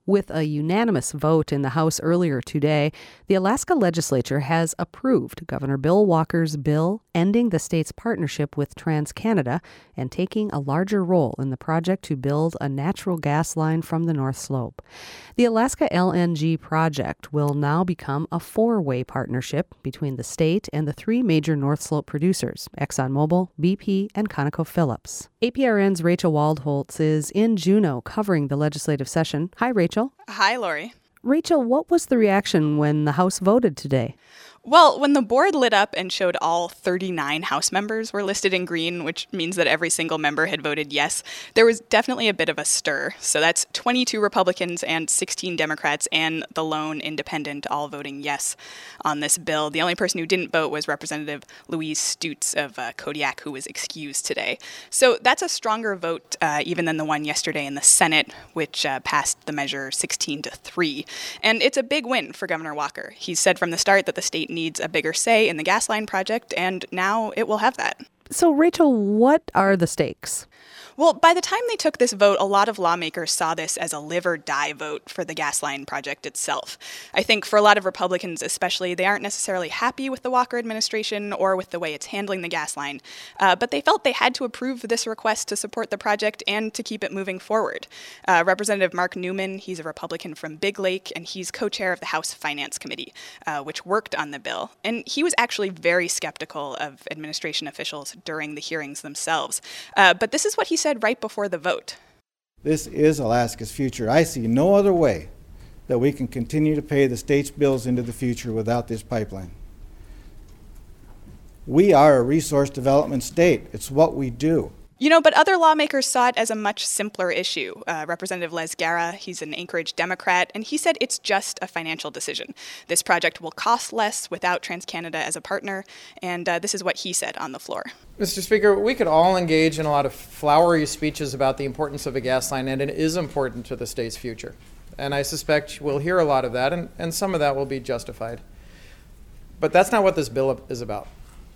With a unanimous vote in the House earlier today, the Alaska legislature has approved Governor Bill Walker's bill ending the state's partnership with TransCanada and taking a larger role in the project to build a natural gas line from the North Slope. The Alaska LNG project will now become a four-way partnership between the state and the three major North Slope producers, ExxonMobil, BP, and ConocoPhillips. APRN's Rachel Waldholtz is in Juneau covering the legislative session. Hi, Rachel. Hi, Lori. Rachel, what was the reaction when the House voted today? Well, when the board lit up and showed all 39 House members were listed in green, which means that every single member had voted yes, there was definitely a bit of a stir. So that's 22 Republicans and 16 Democrats and the lone independent all voting yes on this bill. The only person who didn't vote was Representative Louise Stutes of Kodiak, who was excused today. So that's a stronger vote even than the one yesterday in the Senate, which passed the measure 16-3. And it's a big win for Governor Walker. He said from the start that the state needs a bigger say in the gas line project, and now it will have that. So, Rachel, what are the stakes? Well, by the time they took this vote, a lot of lawmakers saw this as a live or die vote for the gas line project itself. I think for a lot of Republicans especially, they aren't necessarily happy with the Walker administration or with the way it's handling the gas line, but they felt they had to approve this request to support the project and to keep it moving forward. Representative Mark Newman, he's a Republican from Big Lake, and he's co-chair of the House Finance Committee, which worked on the bill. And he was actually very skeptical of administration officials during the hearings themselves. But this is what he said right before the vote. This is Alaska's future. I see no other way that we can continue to pay the state's bills into the future without this pipeline. We are a resource development state. It's what we do. You know, but other lawmakers saw it as a much simpler issue. Representative Les Gara, he's an Anchorage Democrat, and he said it's just a financial decision. This project will cost less without TransCanada as a partner, and this is what he said on the floor. Mr. Speaker, we could all engage in a lot of flowery speeches about the importance of a gas line, and it is important to the state's future. And I suspect we'll hear a lot of that, and some of that will be justified. But that's not what this bill is about.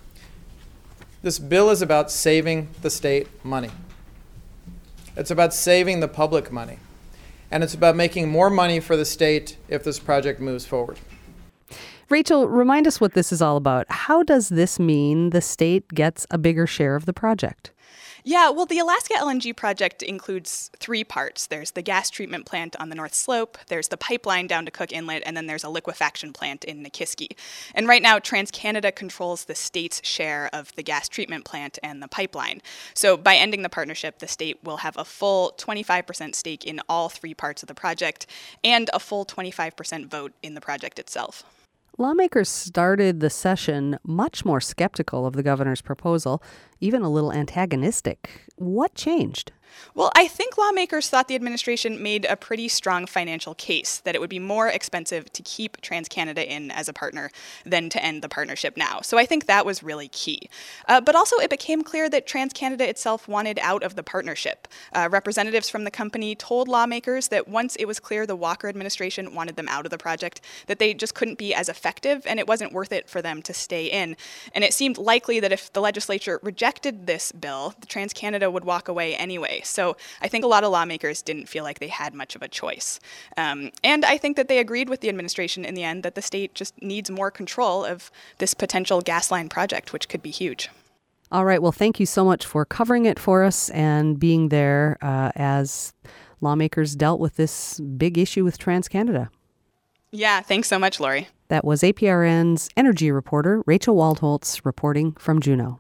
This bill is about saving the state money. It's about saving the public money. And it's about making more money for the state if this project moves forward. Rachel, remind us what this is all about. How does this mean the state gets a bigger share of the project? Yeah, well, the Alaska LNG project includes three parts. There's the gas treatment plant on the North Slope, there's the pipeline down to Cook Inlet, and then there's a liquefaction plant in Nikiski. And right now, TransCanada controls the state's share of the gas treatment plant and the pipeline. So by ending the partnership, the state will have a full 25% stake in all three parts of the project and a full 25% vote in the project itself. Lawmakers started the session much more skeptical of the governor's proposal, even a little antagonistic. What changed? Well, I think lawmakers thought the administration made a pretty strong financial case that it would be more expensive to keep TransCanada in as a partner than to end the partnership now. So I think that was really key. But also it became clear that TransCanada itself wanted out of the partnership. Representatives from the company told lawmakers that once it was clear the Walker administration wanted them out of the project, that they just couldn't be as effective and it wasn't worth it for them to stay in. And it seemed likely that if the legislature rejected this bill, TransCanada would walk away anyway. So I think a lot of lawmakers didn't feel like they had much of a choice. And I think that they agreed with the administration in the end that the state just needs more control of this potential gas line project, which could be huge. All right. Well, thank you so much for covering it for us and being there as lawmakers dealt with this big issue with TransCanada. Yeah, thanks so much, Lori. That was APRN's energy reporter, Rachel Waldholtz, reporting from Juneau.